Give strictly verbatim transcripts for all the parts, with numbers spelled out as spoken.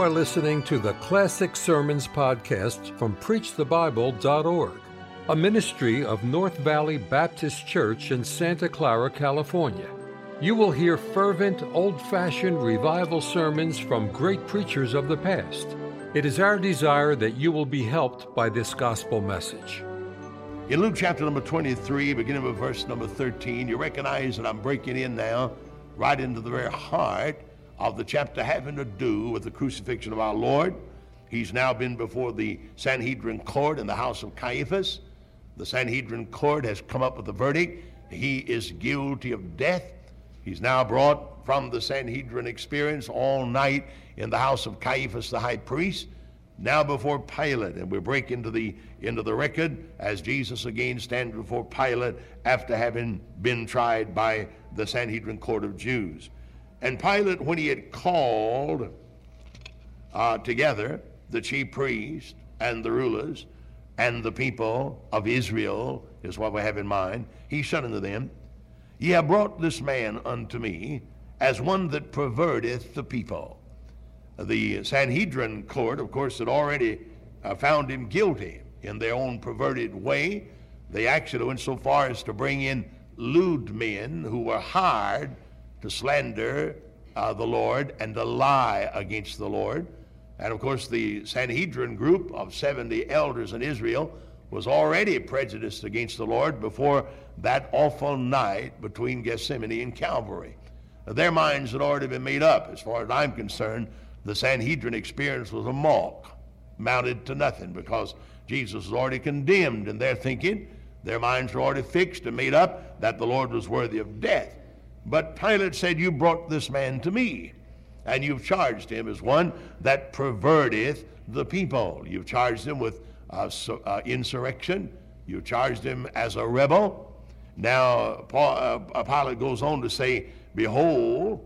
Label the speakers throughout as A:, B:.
A: are listening to the Classic Sermons podcast from preach the bible dot org, a ministry of North Valley Baptist Church in Santa Clara, California. You will hear fervent, old-fashioned revival sermons from great preachers of the past. It is our desire that you will be helped by this gospel message.
B: In Luke chapter number twenty-three, beginning with verse number thirteen, you recognize that I'm breaking in now right into the very heart of the chapter having to do with the crucifixion of our Lord. He's now been before the Sanhedrin court in the house of Caiaphas. The Sanhedrin court has come up with a verdict. He is guilty of death. He's now brought from the Sanhedrin experience all night in the house of Caiaphas the high priest, now before Pilate. And we break into the into the record as Jesus again stands before Pilate after having been tried by the Sanhedrin court of Jews. And Pilate, when he had called uh, together the chief priests and the rulers and the people of Israel, is what we have in mind, he said unto them, Ye have brought this man unto me as one that perverteth the people. The Sanhedrin court, of course, had already uh, found him guilty in their own perverted way. They actually went so far as to bring in lewd men who were hired to slander uh, the Lord and to lie against the Lord. And of course the Sanhedrin group of seventy elders in Israel was already prejudiced against the Lord before that awful night between Gethsemane and Calvary. Now, their minds had already been made up. As far as I'm concerned, the Sanhedrin experience was a mock, mounted to nothing, because Jesus was already condemned in their thinking. Their minds were already fixed and made up that the Lord was worthy of death. But Pilate said, You brought this man to me, and you've charged him as one that perverteth the people. You've charged him with uh, so, uh, insurrection. You've charged him as a rebel. Now, Paul, uh, Pilate goes on to say, Behold,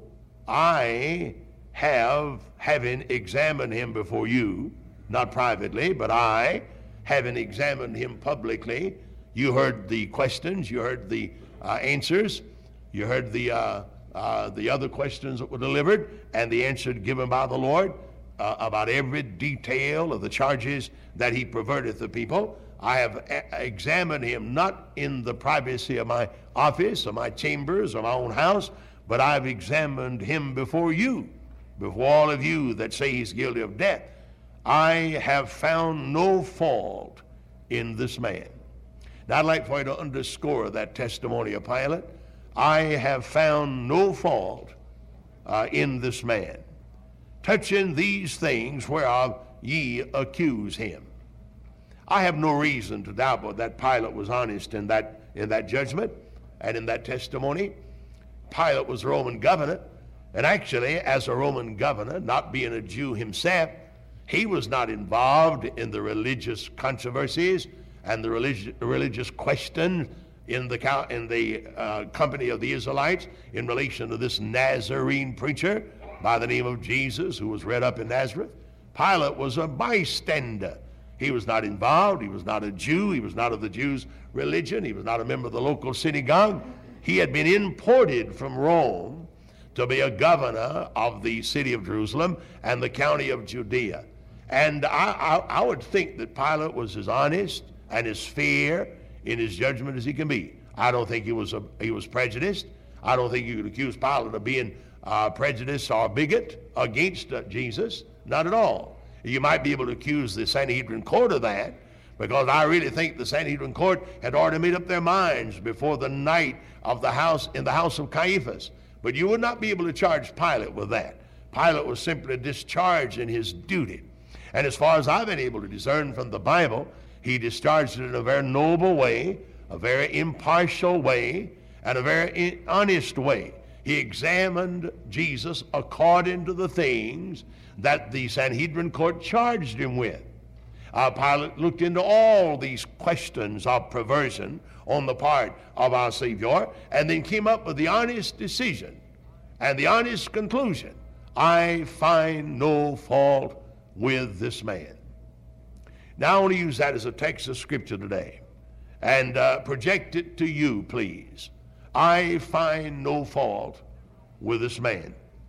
B: I have, having examined him before you, not privately, but I, having examined him publicly, you heard the questions, you heard the uh, answers, you heard the uh, uh, the other questions that were delivered, and the answer given by the Lord uh, about every detail of the charges that he perverted the people. I have a- examined him not in the privacy of my office or my chambers or my own house, but I've examined him before you, before all of you that say he's guilty of death. I have found no fault in this man. Now I'd like for you to underscore that testimony of Pilate. I have found no fault uh, in this man, touching these things whereof ye accuse him. I have no reason to doubt but that Pilate was honest in that in that judgment and in that testimony. Pilate was a Roman governor, and actually, as a Roman governor, not being a Jew himself, he was not involved in the religious controversies and the religi- religious questions in the in the uh, company of the Israelites in relation to this Nazarene preacher by the name of Jesus, who was read up in Nazareth. Pilate was a bystander. He was not involved. He was not a Jew. He was not of the Jews' religion. He was not a member of the local synagogue. He had been imported from Rome to be a governor of the city of Jerusalem and the county of Judea. And I, I, I would think that Pilate was as honest and as fair in his judgment as he can be. I don't think he was a, he was prejudiced. I don't think you could accuse Pilate of being uh, prejudiced or bigot against uh, Jesus. Not at all. You might be able to accuse the Sanhedrin court of that, because I really think the Sanhedrin court had already made up their minds before the night of the house in the house of Caiaphas. But you would not be able to charge Pilate with that. Pilate was simply discharging his duty. And as far as I've been able to discern from the Bible, he discharged it in a very noble way, a very impartial way, and a very honest way. He examined Jesus according to the things that the Sanhedrin court charged him with. Uh, Pilate looked into all these questions of perversion on the part of our Savior, and then came up with the honest decision and the honest conclusion. I find no fault with this man. Now I want to use that as a text of Scripture today and uh, project it to you, please. I find no fault with this man.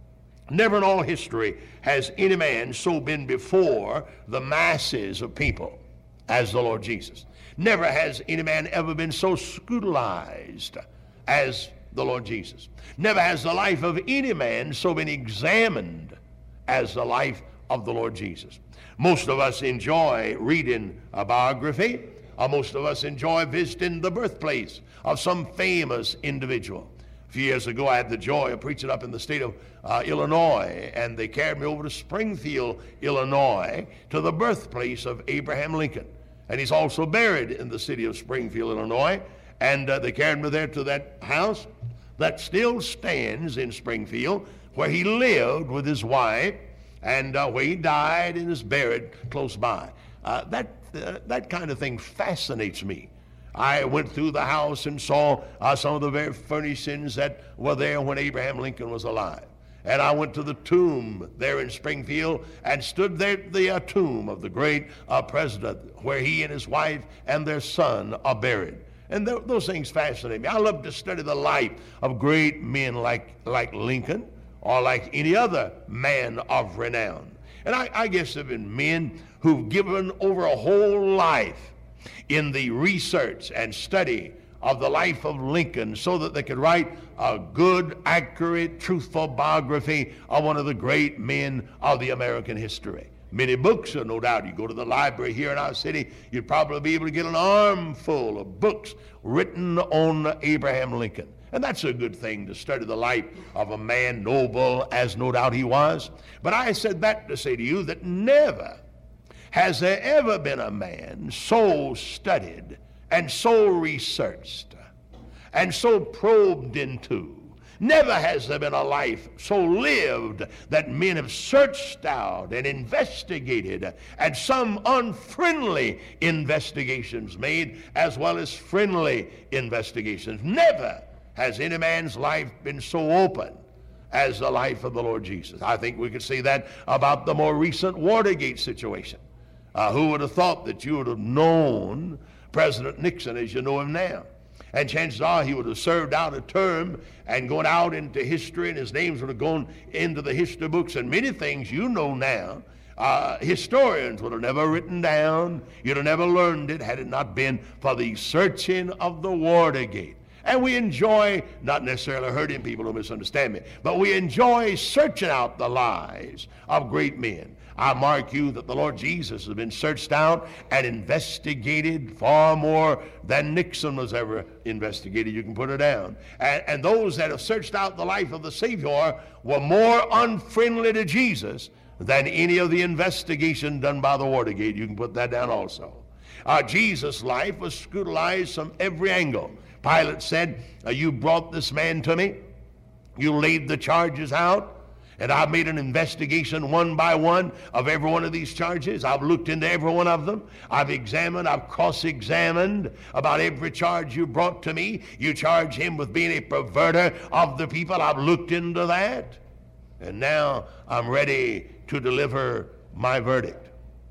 B: Never in all history has any man so been before the masses of people as the Lord Jesus. Never has any man ever been so scrutinized as the Lord Jesus. Never has the life of any man so been examined as the life of the Lord Jesus. Most of us enjoy reading a biography, or most of us enjoy visiting the birthplace of some famous individual. A few years ago, I had the joy of preaching up in the state of uh, Illinois, and they carried me over to Springfield, Illinois, to the birthplace of Abraham Lincoln. And he's also buried in the city of Springfield, Illinois. And uh, they carried me there to that house that still stands in Springfield, where he lived with his wife, and uh, where he died and is buried close by. Uh, that, uh, that kind of thing fascinates me. I went through the house and saw uh, some of the very furnishings that were there when Abraham Lincoln was alive. And I went to the tomb there in Springfield and stood there at the uh, tomb of the great uh, president, where he and his wife and their son are buried. And th- those things fascinate me. I love to study the life of great men like, like Lincoln, or like any other man of renown. And I, I guess there have been men who've given over a whole life in the research and study of the life of Lincoln so that they could write a good, accurate, truthful biography of one of the great men of the American history. Many books, no doubt. You go to the library here in our city, you'd probably be able to get an armful of books written on Abraham Lincoln. And that's a good thing, to study the life of a man noble, as no doubt he was. But I said that to say to you that never has there ever been a man so studied and so researched and so probed into. Never has there been a life so lived that men have searched out and investigated, and some unfriendly investigations made as well as friendly investigations. Never has any man's life been so open as the life of the Lord Jesus. I think we could say that about the more recent Watergate situation. Uh, who would have thought that you would have known President Nixon as you know him now? And chances are he would have served out a term and gone out into history, and his names would have gone into the history books, and many things you know now, uh, historians would have never written down. You'd have never learned it had it not been for the searching of the Watergate. And we enjoy, not necessarily hurting people, who misunderstand me, but we enjoy searching out the lives of great men. I mark you that the Lord Jesus has been searched out and investigated far more than Nixon was ever investigated. You can put it down. And, and those that have searched out the life of the Savior were more unfriendly to Jesus than any of the investigation done by the Watergate. You can put that down also. Uh, Jesus' life was scrutinized from every angle. Pilate said, uh, you brought this man to me. You laid the charges out. And I've made an investigation one by one of every one of these charges. I've looked into every one of them. I've examined, I've cross-examined about every charge you brought to me. You charge him with being a perverter of the people. I've looked into that. And now I'm ready to deliver my verdict.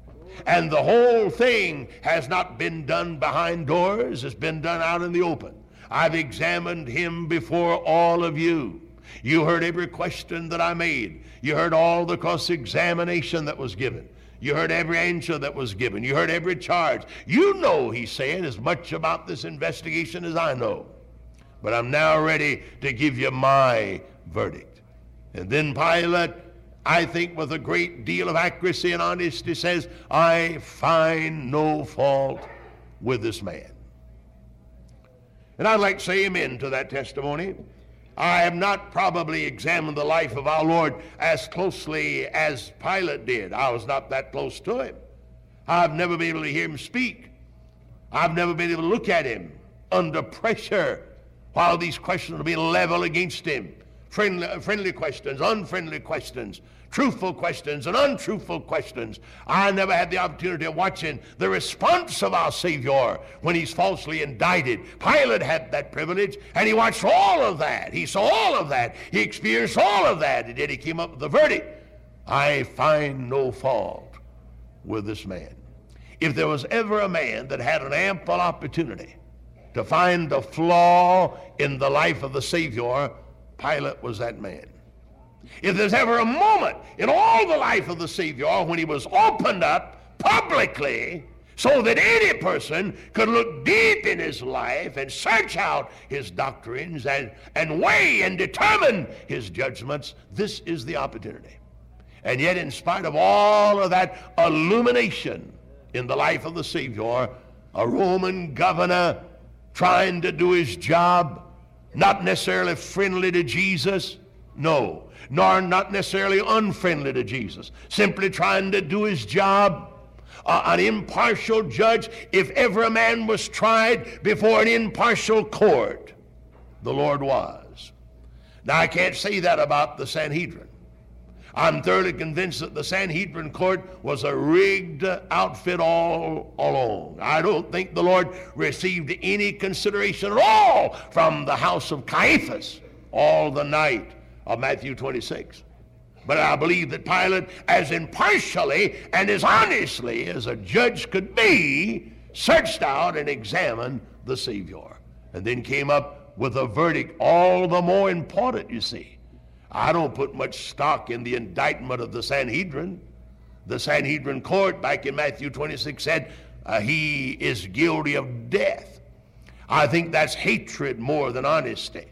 B: And the whole thing has not been done behind doors. It's been done out in the open. I've examined him before all of you. You heard every question that I made. You heard all the cross-examination that was given. You heard every answer that was given. You heard every charge. You know, he's saying, as much about this investigation as I know. But I'm now ready to give you my verdict. And then Pilate, I think with a great deal of accuracy and honesty, says, I find no fault with this man. And I'd like to say amen to that testimony. I have not probably examined the life of our Lord as closely as Pilate did. I was not that close to him. I've never been able to hear him speak. I've never been able to look at him under pressure while these questions are being leveled against him. Friendly, friendly questions, unfriendly questions, truthful questions and untruthful questions. I never had the opportunity of watching the response of our Savior when he's falsely indicted. Pilate had that privilege, and he watched all of that. He saw all of that. He experienced all of that, and then he came up with the verdict. I find no fault with this man. If there was ever a man that had an ample opportunity to find a flaw in the life of the Savior, Pilate was that man. If there's ever a moment in all the life of the Savior when he was opened up publicly so that any person could look deep in his life and search out his doctrines and, and weigh and determine his judgments, this is the opportunity. And yet, in spite of all of that illumination in the life of the Savior, a Roman governor trying to do his job, not necessarily friendly to Jesus, no, nor not necessarily unfriendly to Jesus, simply trying to do his job, uh, an impartial judge. If ever a man was tried before an impartial court, the Lord was. Now, I can't say that about the Sanhedrin. I'm thoroughly convinced that the Sanhedrin court was a rigged outfit all along. I don't think the Lord received any consideration at all from the house of Caiaphas all the night of Matthew twenty-six. But I believe that Pilate, as impartially and as honestly as a judge could be, searched out and examined the Savior, and then came up with a verdict all the more important, you see. I don't put much stock in the indictment of the Sanhedrin. The Sanhedrin court back in Matthew twenty-six said uh, he is guilty of death. I think that's hatred more than honesty.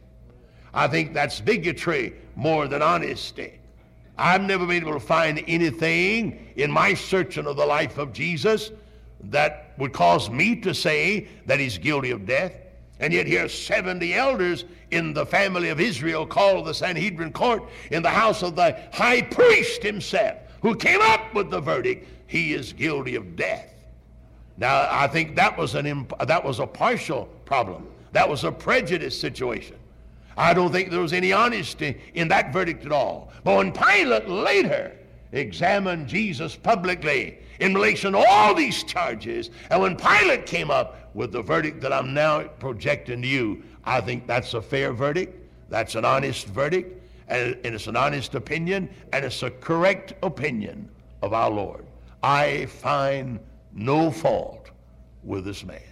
B: I think that's bigotry more than honesty. I've never been able to find anything in my searching of the life of Jesus that would cause me to say that he's guilty of death. And yet here seventy elders in the family of Israel called the Sanhedrin court in the house of the high priest himself, who came up with the verdict, he is guilty of death. Now, I think that was an imp- that was a partial problem. That was a prejudice situation. I don't think there was any honesty in that verdict at all. But when Pilate later examined Jesus publicly in relation to all these charges, and when Pilate came up with the verdict that I'm now projecting to you, I think that's a fair verdict, that's an honest verdict, and it's an honest opinion, and it's a correct opinion of our Lord. I find no fault with this man.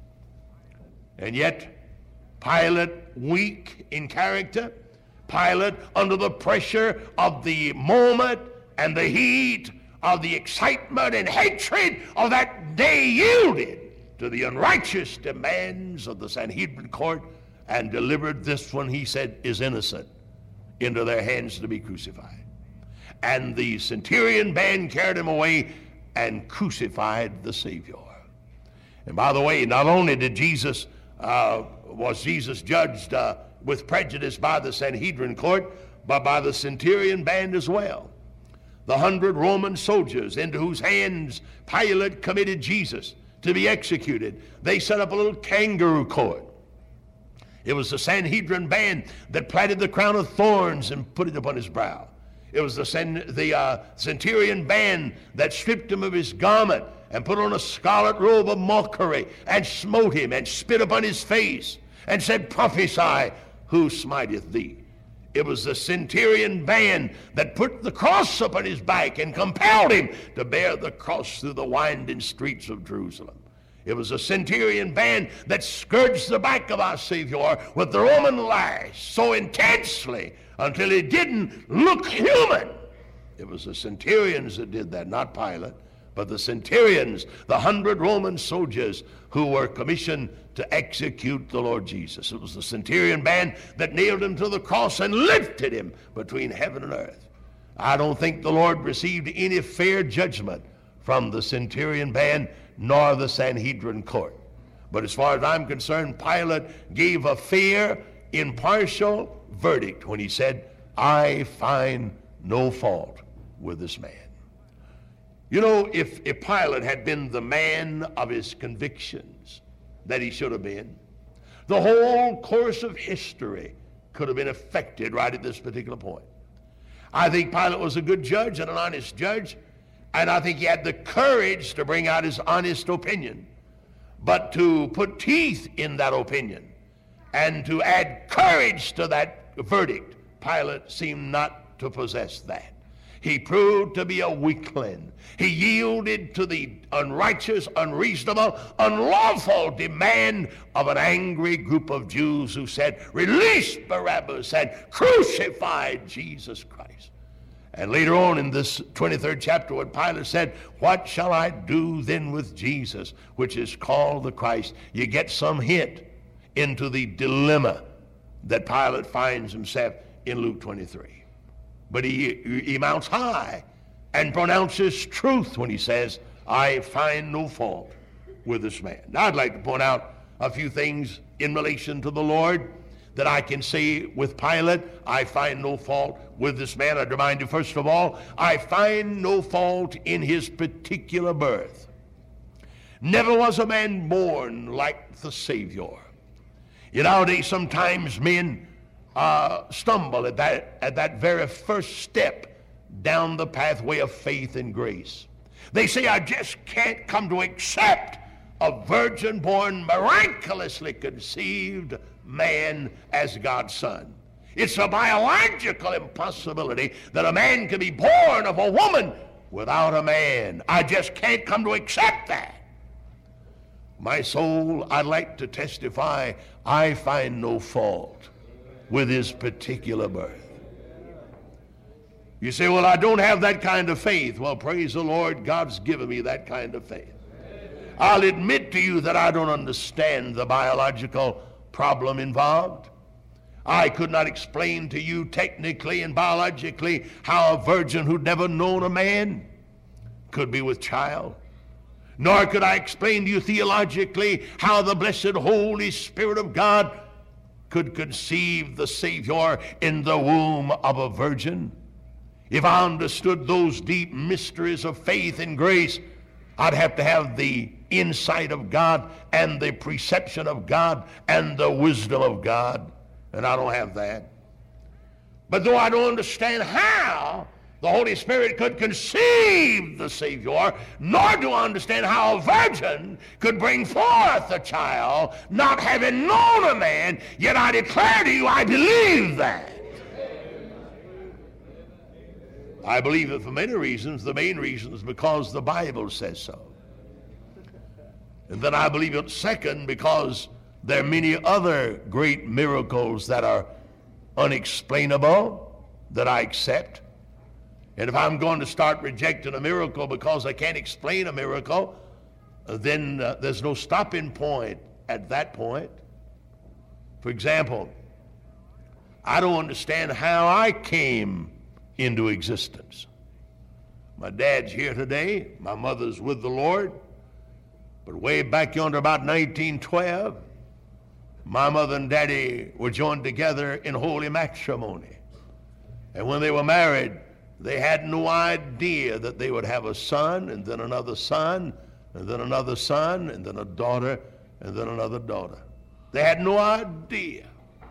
B: And yet, Pilate, weak in character, Pilate, under the pressure of the moment and the heat of the excitement and hatred of that day, yielded to the unrighteous demands of the Sanhedrin court and delivered this one he said is innocent into their hands to be crucified. And the centurion band carried him away and crucified the Savior. And by the way, not only did Jesus uh, was Jesus judged uh, with prejudice by the Sanhedrin court, but by the centurion band as well. The hundred Roman soldiers into whose hands Pilate committed Jesus to be executed, they set up a little kangaroo court. It was the Sanhedrin band that plaited the crown of thorns and put it upon his brow. It was the, San, the uh, centurion band that stripped him of his garment and put on a scarlet robe of mockery and smote him and spit upon his face and said, "Prophesy, who smiteth thee?" It was the centurion band that put the cross upon his back and compelled him to bear the cross through the winding streets of Jerusalem. It was a centurion band that scourged the back of our Savior with the Roman lash so intensely until he didn't look human. It was the centurions that did that, not Pilate, but the centurions, the hundred Roman soldiers who were commissioned to execute the Lord Jesus. It was the centurion band that nailed him to the cross and lifted him between heaven and earth. I don't think the Lord received any fair judgment from the centurion band nor the Sanhedrin court. But as far as I'm concerned, Pilate gave a fair, impartial verdict when he said, "I find no fault with this man." You know, if, if Pilate had been the man of his convictions that he should have been, the whole course of history could have been affected right at this particular point. I think Pilate was a good judge and an honest judge, and I think he had the courage to bring out his honest opinion. But to put teeth in that opinion and to add courage to that verdict, Pilate seemed not to possess that. He proved to be a weakling. He yielded to the unrighteous, unreasonable, unlawful demand of an angry group of Jews who said, release Barabbas and crucify Jesus Christ. And later on in this twenty-third chapter, when Pilate said, what shall I do then with Jesus, which is called the Christ? You get some hint into the dilemma that Pilate finds himself in Luke twenty-three. But he, he mounts high and pronounces truth when he says, I find no fault with this man. Now, I'd like to point out a few things in relation to the Lord that I can say with Pilate. I find no fault with this man. I'd remind you, first of all, I find no fault in his particular birth. Never was a man born like the Savior. You know, nowadays, sometimes men uh, stumble at that, at that very first step down the pathway of faith and grace. They say, I just can't come to accept a virgin-born, miraculously conceived man as God's son. It's a biological impossibility that a man can be born of a woman without a man. I just can't come to accept that. My soul, I'd like to testify, I find no fault with his particular birth. You say, well, I don't have that kind of faith. Well, praise the Lord, God's given me that kind of faith. I'll admit to you that I don't understand the biological problem involved. I could not explain to you technically and biologically how a virgin who'd never known a man could be with child. Nor could I explain to you theologically how the blessed Holy Spirit of God could conceive the Savior in the womb of a virgin. If I understood those deep mysteries of faith and grace, I'd have to have the insight of God and the perception of God and the wisdom of God, and I don't have that. But though I don't understand how the Holy Spirit could conceive the Savior, nor do I understand how a virgin could bring forth a child, not having known a man, yet I declare to you, I believe that. I believe it for many reasons. The main reason is because the Bible says so. And then I believe it second because there are many other great miracles that are unexplainable that I accept. And if I'm going to start rejecting a miracle because I can't explain a miracle, then uh, there's no stopping point at that point. For example, I don't understand how I came into existence. My dad's here today. My mother's with the Lord. But way back yonder about nineteen twelve, my mother and daddy were joined together in holy matrimony. And when they were married, they had no idea that they would have a son, and then another son, and then another son, and then a daughter, and then another daughter. They had no idea.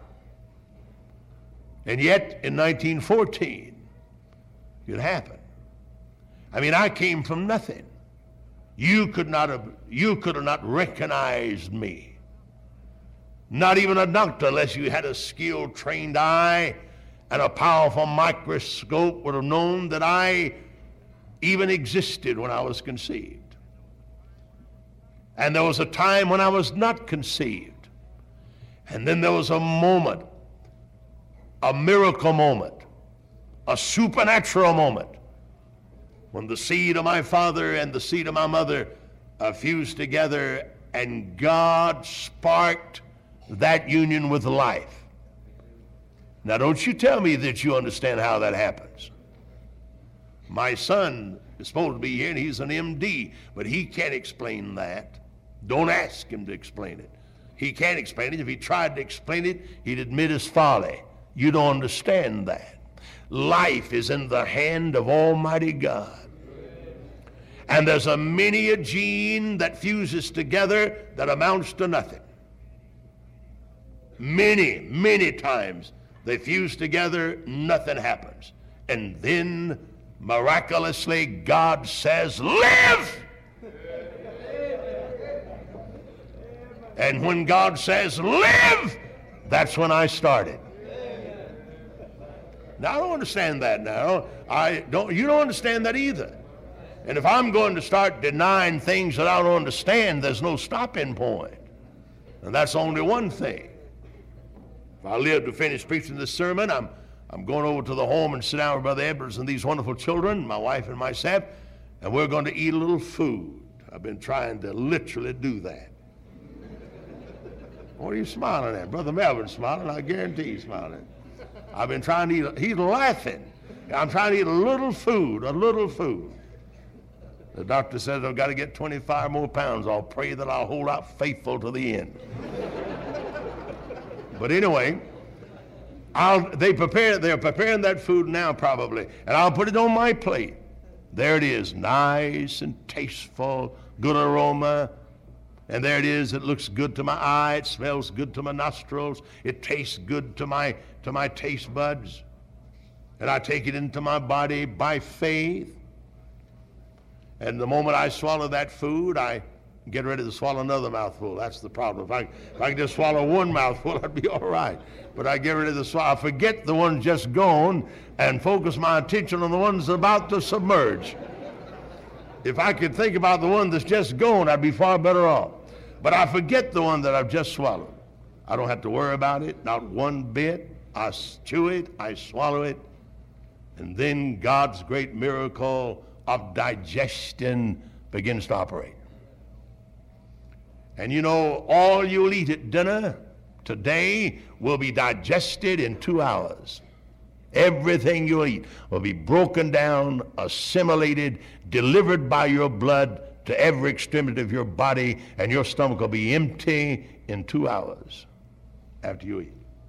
B: And yet, in nineteen fourteen, it happened. I mean, I came from nothing. You could not have, you could have not recognized me. Not even a doctor, unless you had a skilled, trained eye and a powerful microscope, would have known that I even existed when I was conceived. And there was a time when I was not conceived. And then there was a moment, a miracle moment, a supernatural moment, when the seed of my father and the seed of my mother uh, fused together, and God sparked that union with life. Now, don't you tell me that you understand how that happens. My son is supposed to be here, and he's an M D, but he can't explain that. Don't ask him to explain it. He can't explain it. If he tried to explain it, he'd admit his folly. You don't understand that. Life is in the hand of Almighty God. And there's a many a gene that fuses together that amounts to nothing. Many, many times they fuse together, nothing happens. And then miraculously God says, live! And when God says, live, that's when I started. Now, I don't understand that now. I don't, you don't understand that either. And if I'm going to start denying things that I don't understand, there's no stopping point. And that's only one thing. If I live to finish preaching this sermon, I'm, I'm going over to the home and sit down with Brother Edwards and these wonderful children, my wife and myself, and we're going to eat a little food. I've been trying to literally do that. What are you smiling at? Brother Melvin's smiling. I guarantee he's smiling. I've been trying to eat, he's laughing. I'm trying to eat a little food, a little food. The doctor says I've got to get twenty-five more pounds. I'll pray that I'll hold out faithful to the end. But anyway, I'll, they prepare, they're preparing that food now probably, and I'll put it on my plate. There it is, nice and tasteful, good aroma. And there it is, it looks good to my eye, it smells good to my nostrils, it tastes good to my, to my taste buds. And I take it into my body by faith. And the moment I swallow that food, I get ready to swallow another mouthful. That's the problem. If I, if I can just swallow one mouthful, I'd be all right. But I get ready to swallow, I forget the ones just gone and focus my attention on the ones about to submerge. If I could think about the one that's just gone, I'd be far better off. But I forget the one that I've just swallowed. I don't have to worry about it, not one bit. I chew it, I swallow it, and then God's great miracle of digestion begins to operate. And you know, all you'll eat at dinner today will be digested in two hours. Everything you'll eat will be broken down, assimilated, delivered by your blood to every extremity of your body, and your stomach will be empty in two hours after you eat.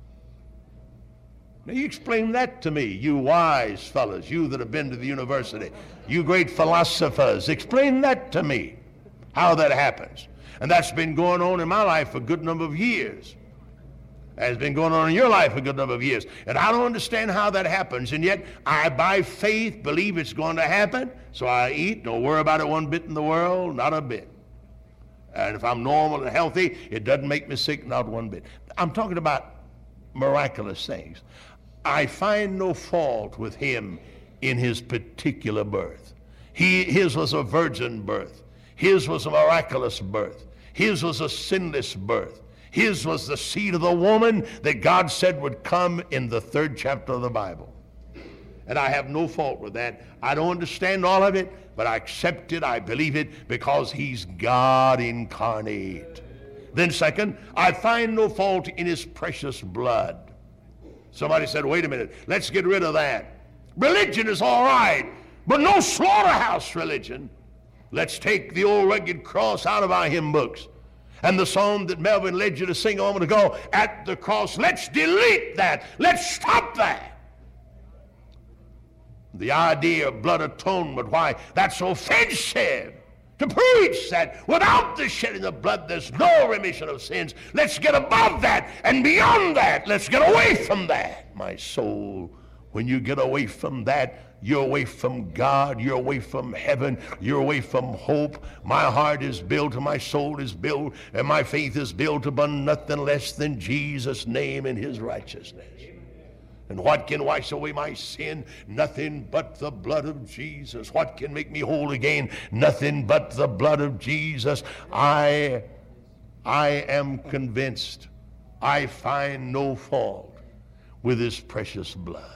B: Now you explain that to me, you wise fellas, you that have been to the university, you great philosophers, explain that to me, how that happens. And that's been going on in my life for a good number of years. Has been going on in your life a good number of years. And I don't understand how that happens. And yet I, by faith, believe it's going to happen. So I eat, don't worry about it one bit in the world, not a bit. And if I'm normal and healthy, it doesn't make me sick, not one bit. I'm talking about miraculous things. I find no fault with him in his particular birth. He, his was a virgin birth. His was a miraculous birth. His was a sinless birth. His was the seed of the woman that God said would come in the third chapter of the Bible. And I have no fault with that. I don't understand all of it, but I accept it, I believe it, because he's God incarnate. Then second, I find no fault in his precious blood. Somebody said, wait a minute, let's get rid of that. Religion is all right, but no slaughterhouse religion. Let's take the old rugged cross out of our hymn books. And the song that Melvin led you to sing a moment ago, At the Cross, let's delete that. Let's stop that. The idea of blood atonement, why that's offensive to preach that without the shedding of blood there's no remission of sins. Let's get above that and beyond that. Let's get away from that. My soul, when you get away from that, you're away from God, you're away from heaven, you're away from hope. My heart is built and my soul is built and my faith is built upon nothing less than Jesus' name and his righteousness. And what can wash away my sin? Nothing but the blood of Jesus. What can make me whole again? Nothing but the blood of Jesus. I, I am convinced I find no fault with his precious blood.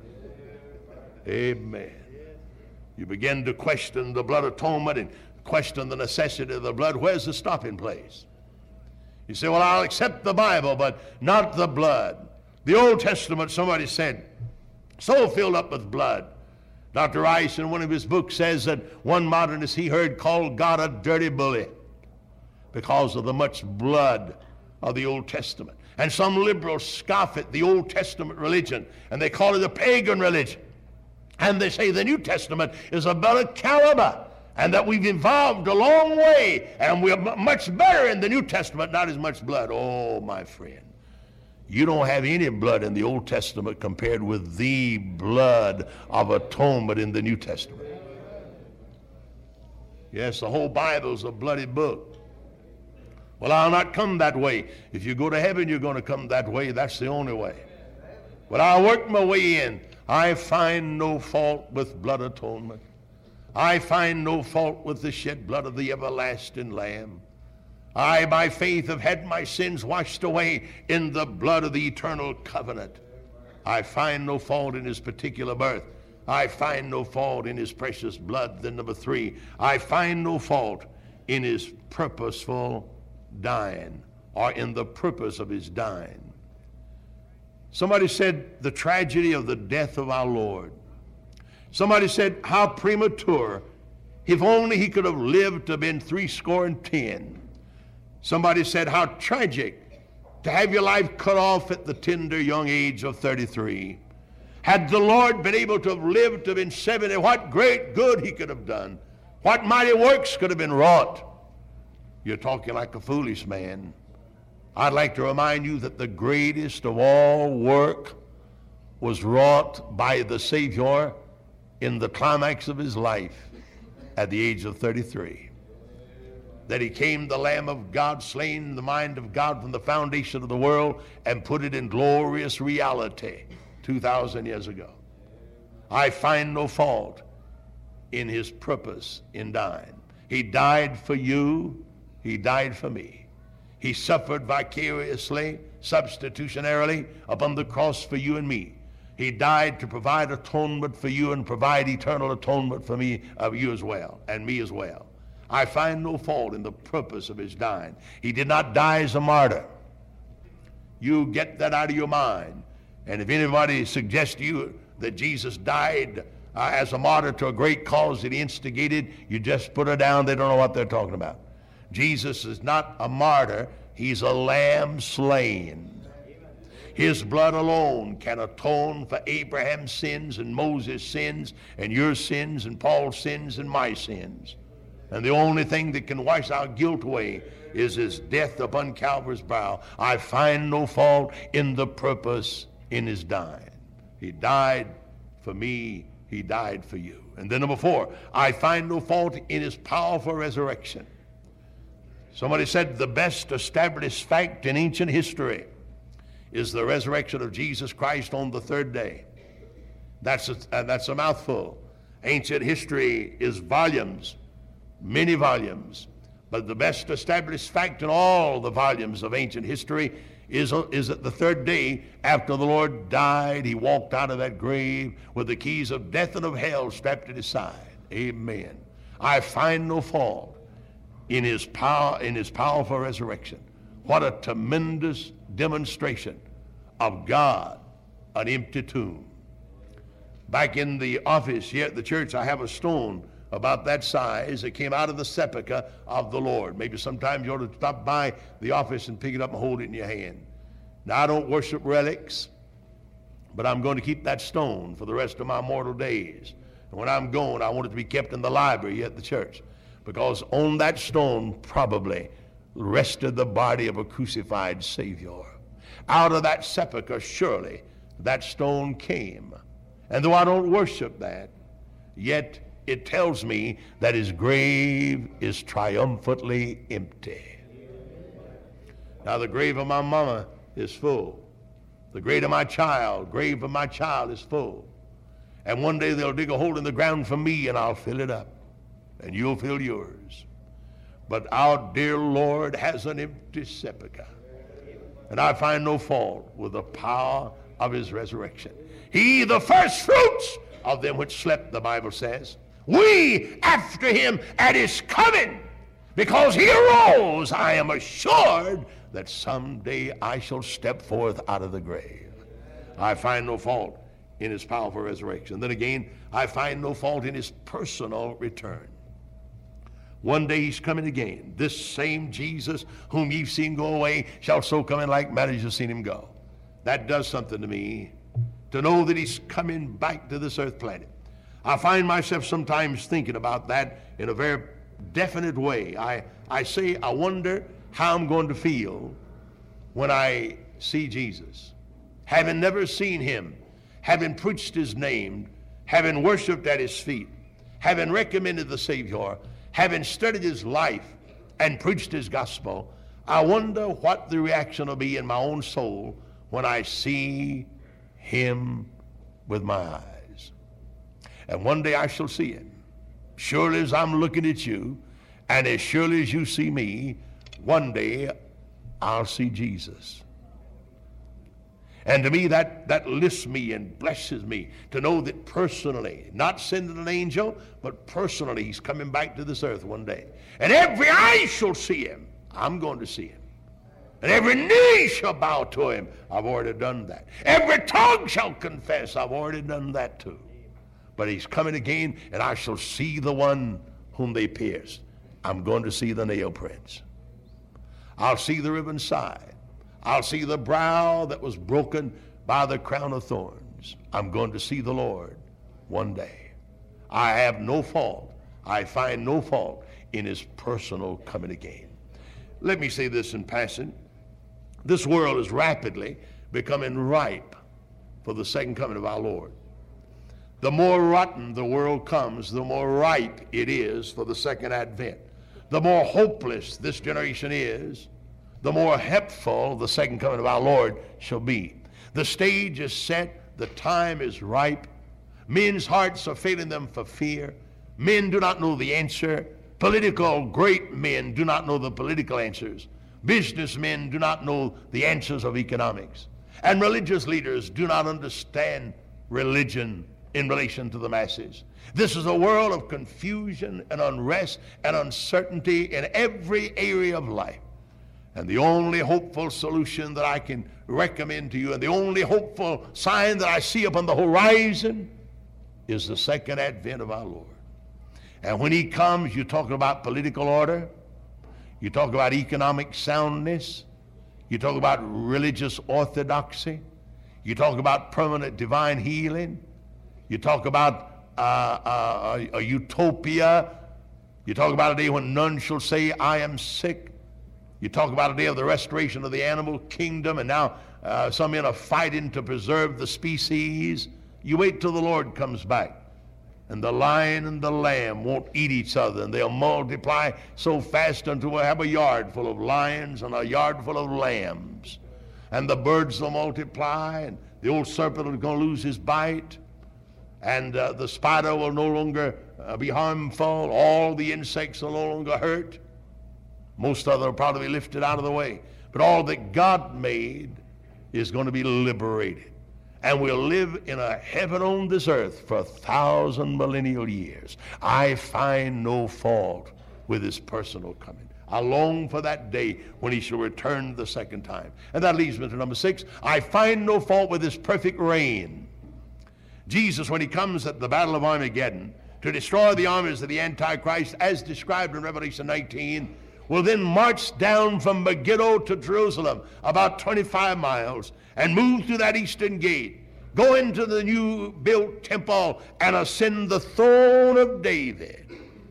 B: Amen. You begin to question the blood atonement and question the necessity of the blood. Where's the stopping place? You say, well, I'll accept the Bible, but not the blood. The Old Testament, somebody said, so filled up with blood. Doctor Rice, in one of his books, says that one modernist he heard called God a dirty bully because of the much blood of the Old Testament. And some liberals scoff at the Old Testament religion, and they call it a pagan religion. And they say the New Testament is a better caliber, and that we've evolved a long way, and we're much better in the New Testament, not as much blood. Oh, my friend. You don't have any blood in the Old Testament compared with the blood of atonement in the New Testament. Yes, the whole Bible's a bloody book. Well, I'll not come that way. If you go to heaven, you're going to come that way. That's the only way. But I'll work my way in. I find no fault with blood atonement. I find no fault with the shed blood of the everlasting Lamb. I, by faith, have had my sins washed away in the blood of the eternal covenant. I find no fault in his particular birth. I find no fault in his precious blood. Then number three, I find no fault in his purposeful dying, or in the purpose of his dying. Somebody said the tragedy of the death of our Lord. Somebody said how premature. If only he could have lived to have been three score and ten. Somebody said how tragic to have your life cut off at the tender young age of thirty-three. Had the Lord been able to have lived to have been seventy, what great good he could have done. What mighty works could have been wrought. You're talking like a foolish man. I'd like to remind you that the greatest of all work was wrought by the Savior in the climax of his life at the age of thirty-three. That he came the Lamb of God, slain in the mind of God from the foundation of the world, and put it in glorious reality two thousand years ago. I find no fault in his purpose in dying. He died for you. He died for me. He suffered vicariously, substitutionarily upon the cross for you and me. He died to provide atonement for you and provide eternal atonement for me, of you as well, and me as well. I find no fault in the purpose of his dying. He did not die as a martyr. You get that out of your mind. And if anybody suggests to you that Jesus died uh, as a martyr to a great cause that he instigated, you just put it down. They don't know what they're talking about. Jesus is not a martyr. He's a lamb slain. His blood alone can atone for Abraham's sins and Moses' sins and your sins and Paul's sins and my sins. And the only thing that can wash our guilt away is his death upon Calvary's brow. I find no fault in the purpose in his dying. He died for me. He died for you. And then number four, I find no fault in his powerful resurrection. Somebody said the best established fact in ancient history is the resurrection of Jesus Christ on the third day. That's a, uh, that's a mouthful. Ancient history is volumes, many volumes, but the best established fact in all the volumes of ancient history is, uh, is that the third day after the Lord died, he walked out of that grave with the keys of death and of hell strapped at his side. Amen. I find no fault in his power, in his powerful resurrection. What a tremendous demonstration of God, an empty tomb. Back in the office here at the church, I have a stone about that size that came out of the sepulcher of the Lord. Maybe sometimes you ought to stop by the office and pick it up and hold it in your hand. Now, I don't worship relics, but I'm going to keep that stone for the rest of my mortal days. And when I'm gone, I want it to be kept in the library here at the church, because on that stone probably rested the body of a crucified Savior. Out of that sepulcher, surely, that stone came. And though I don't worship that, yet it tells me that his grave is triumphantly empty. Now, the grave of my mama is full. The grave of my child, grave of my child is full. And one day they'll dig a hole in the ground for me, and I'll fill it up, and you'll fill yours. But our dear Lord has an empty sepulcher. And I find no fault with the power of his resurrection. He, the first fruits of them which slept, the Bible says. We after him at his coming. Because he arose, I am assured that someday I shall step forth out of the grave. I find no fault in his powerful resurrection. Then again, I find no fault in his personal return. One day he's coming again. This same Jesus whom you've seen go away shall so come in like manner as you've seen him go. That does something to me, to know that he's coming back to this earth planet. I find myself sometimes thinking about that in a very definite way. I, I say, I wonder how I'm going to feel when I see Jesus. Having never seen him, having preached his name, having worshiped at his feet, having recommended the Savior, having studied his life and preached his gospel, I wonder what the reaction will be in my own soul when I see him with my eyes. And one day I shall see him. Surely as I'm looking at you, and as surely as you see me, one day I'll see Jesus. And to me, that, that lifts me and blesses me to know that personally, not sending an angel, but personally, he's coming back to this earth one day. And every eye shall see him. I'm going to see him. And every knee shall bow to him. I've already done that. Every tongue shall confess. I've already done that too. But he's coming again, and I shall see the one whom they pierced. I'm going to see the nail prints. I'll see the riven side. I'll see the brow that was broken by the crown of thorns. I'm going to see the Lord one day. I have no fault. I find no fault in his personal coming again. Let me say this in passing. This world is rapidly becoming ripe for the second coming of our Lord. The more rotten the world comes, the more ripe it is for the second advent. The more hopeless this generation is, the more helpful the second coming of our Lord shall be. The stage is set, the time is ripe. Men's hearts are failing them for fear. Men do not know the answer. Political great men do not know the political answers. Businessmen do not know the answers of economics. And religious leaders do not understand religion in relation to the masses. This is a world of confusion and unrest and uncertainty in every area of life. And the only hopeful solution that I can recommend to you, and the only hopeful sign that I see upon the horizon, is the second advent of our Lord. And when he comes, you talk about political order, you talk about economic soundness, you talk about religious orthodoxy, you talk about permanent divine healing, you talk about uh, uh, a, a utopia, you talk about a day when none shall say, I am sick. You talk about a day of the restoration of the animal kingdom, and now uh, some men are fighting to preserve the species. You wait till the Lord comes back, and the lion and the lamb won't eat each other, and they'll multiply so fast until we'll have a yard full of lions and a yard full of lambs. And the birds will multiply, and the old serpent is going to lose his bite, and uh, the spider will no longer uh, be harmful. All the insects will no longer hurt. Most of them will probably be lifted out of the way. But all that God made is going to be liberated. And we'll live in a heaven on this earth for a thousand millennial years. I find no fault with his personal coming. I long for that day when he shall return the second time. And that leads me to number six. I find no fault with his perfect reign. Jesus, when he comes at the Battle of Armageddon to destroy the armies of the Antichrist, as described in Revelation nineteen, will then march down from Megiddo to Jerusalem, about twenty-five miles, and move through that eastern gate, go into the new built temple, and ascend the throne of David,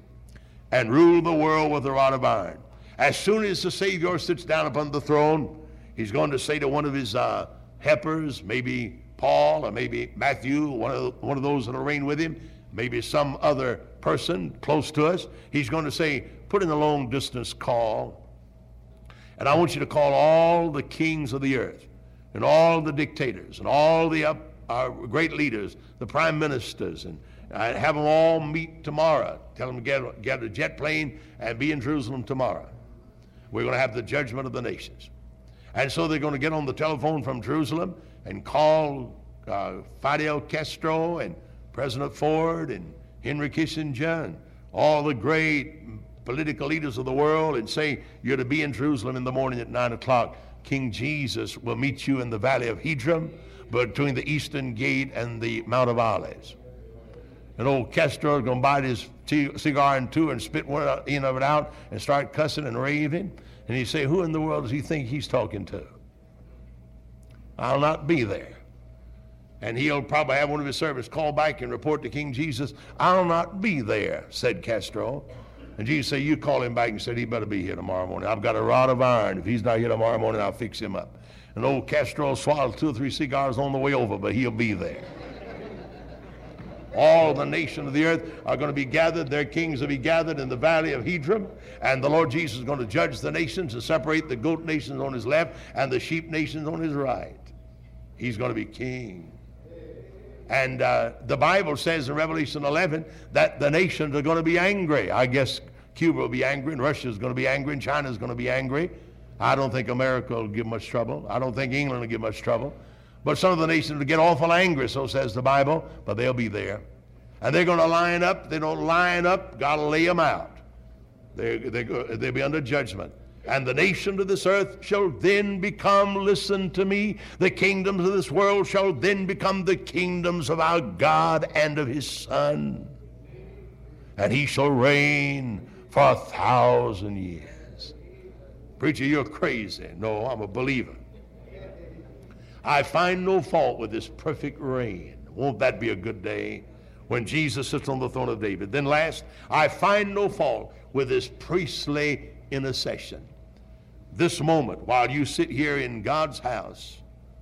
B: and rule the world with a rod of iron. As soon as the Savior sits down upon the throne, he's going to say to one of his uh, helpers, maybe Paul or maybe Matthew, one of, one of those that will reign with him, maybe some other person close to us, he's going to say, put in a long distance call, and I want you to call all the kings of the earth, and all the dictators, and all the uh, our great leaders, the prime ministers, and uh, have them all meet tomorrow. Tell them to get, get a jet plane and be in Jerusalem tomorrow. We're going to have the judgment of the nations. And so they're going to get on the telephone from Jerusalem and call uh, Fidel Castro and President Ford and Henry Kissinger and all the great political leaders of the world and say, you're to be in Jerusalem in the morning at nine o'clock. King Jesus will meet you in the valley of Hedron between the eastern gate and the Mount of Olives. And old Castro is going to bite his t- cigar in two and spit one end of it out and start cussing and raving. And he say, who in the world does he think he's talking to? I'll not be there. And he'll probably have one of his servants call back and report to King Jesus, I'll not be there, said Castro. And Jesus said, you call him back and said, he better be here tomorrow morning. I've got a rod of iron. If he's not here tomorrow morning, I'll fix him up. And old Castro swallowed two or three cigars on the way over, but he'll be there. All the nations of the earth are going to be gathered. Their kings will be gathered in the valley of Hedron. And the Lord Jesus is going to judge the nations and separate the goat nations on his left and the sheep nations on his right. He's going to be king. And uh, the Bible says in Revelation eleven that the nations are going to be angry. I guess Cuba will be angry, and Russia is going to be angry, and China is going to be angry. I don't think America will give much trouble. I don't think England will give much trouble. But some of the nations will get awful angry, so says the Bible, but they'll be there. And they're going to line up. They don't line up, God will lay them out. They, they, they'll be under judgment. And the nations of this earth shall then become, listen to me, the kingdoms of this world shall then become the kingdoms of our God and of his Son. And he shall reign for a thousand years. Preacher, you're crazy. No, I'm a believer. I find no fault with this perfect reign. Won't that be a good day when Jesus sits on the throne of David? Then last, I find no fault with this priestly intercession. This moment, while you sit here in God's house,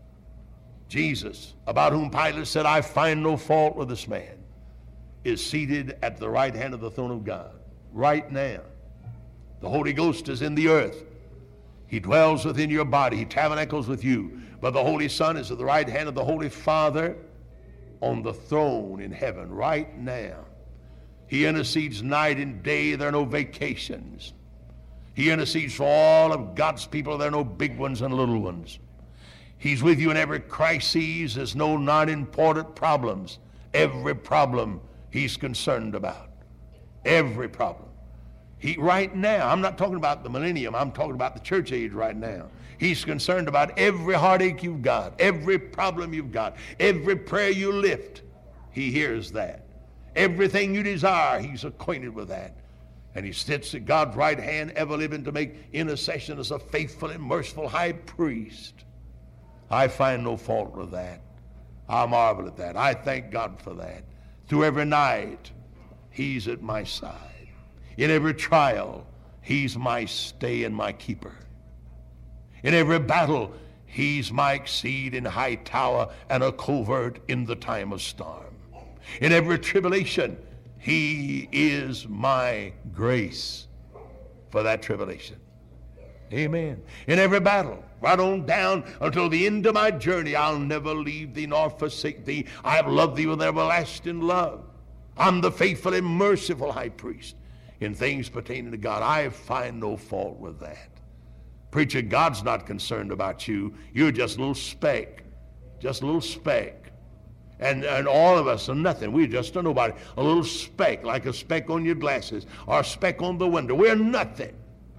B: Jesus, about whom Pilate said, I find no fault with this man, is seated at the right hand of the throne of God right now. The Holy Ghost is in the earth. He dwells within your body. He tabernacles with you. But the Holy Son is at the right hand of the Holy Father on the throne in heaven right now. He intercedes night and day. There are no vacations. He intercedes for all of God's people. There are no big ones and little ones. He's with you in every crisis. There's no non-important problems. Every problem he's concerned about. Every problem. He, right now, I'm not talking about the millennium. I'm talking about the church age right now. He's concerned about every heartache you've got, every problem you've got, every prayer you lift. He hears that. Everything you desire, he's acquainted with that. And he sits at God's right hand, ever living to make intercession as a faithful and merciful high priest. I find no fault with that. I marvel at that. I thank God for that. Through every night, he's at my side. In every trial, he's my stay and my keeper. In every battle, he's my exceeding high tower and a covert in the time of storm. In every tribulation, he is my grace for that tribulation. Amen. In every battle, right on down until the end of my journey, I'll never leave thee nor forsake thee. I have loved thee with everlasting love. I'm the faithful and merciful high priest. In things pertaining to God, I find no fault with that. Preacher, God's not concerned about you. You're just a little speck. Just a little speck. And, and all of us are nothing. We're just a nobody. A little speck, like a speck on your glasses or a speck on the window. We're nothing.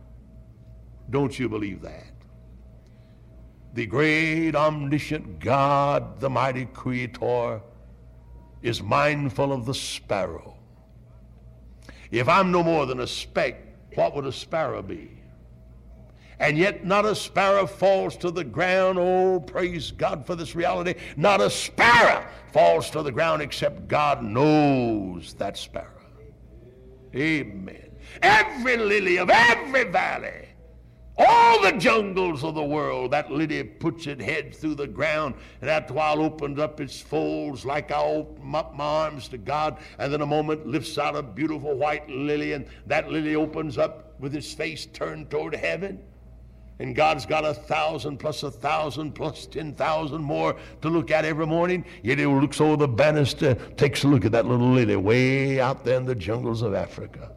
B: Don't you believe that? The great omniscient God, the mighty Creator, is mindful of the sparrow. If I'm no more than a speck, what would a sparrow be? And yet not a sparrow falls to the ground. Oh, praise God for this reality. Not a sparrow falls to the ground except God knows that sparrow. Amen. Every lily of every valley, all the jungles of the world, that lily puts its head through the ground, and after a while opens up its folds like I open up my arms to God, and then a moment lifts out a beautiful white lily, and that lily opens up with its face turned toward heaven. And God's got a thousand plus a thousand plus ten thousand more to look at every morning. Yet he looks over the banister, takes a look at that little lily way out there in the jungles of Africa.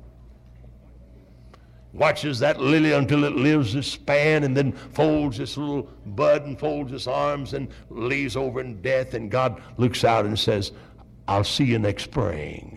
B: Watches that lily until it lives its span and then folds its little bud and folds its arms and lays over in death. And God looks out and says, I'll see you next spring.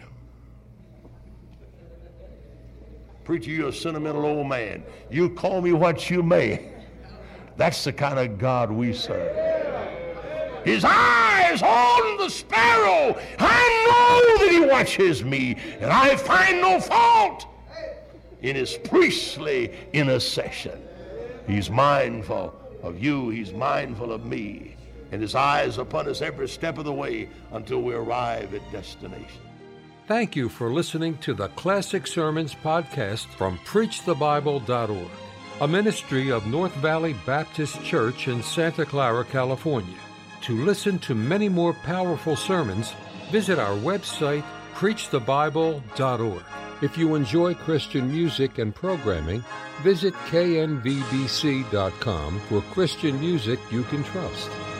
B: Preacher, you're a sentimental old man. You call me what you may. That's the kind of God we serve. His eyes on the sparrow. I know that he watches me, and I find no fault in his priestly intercession. He's mindful of you. He's mindful of me. And his eyes upon us every step of the way until we arrive at destination.
A: Thank you for listening to the Classic Sermons podcast from preach the bible dot org, a ministry of North Valley Baptist Church in Santa Clara, California. To listen to many more powerful sermons, visit our website, preach the bible dot org. If you enjoy Christian music and programming, visit K N V B C dot com for Christian music you can trust.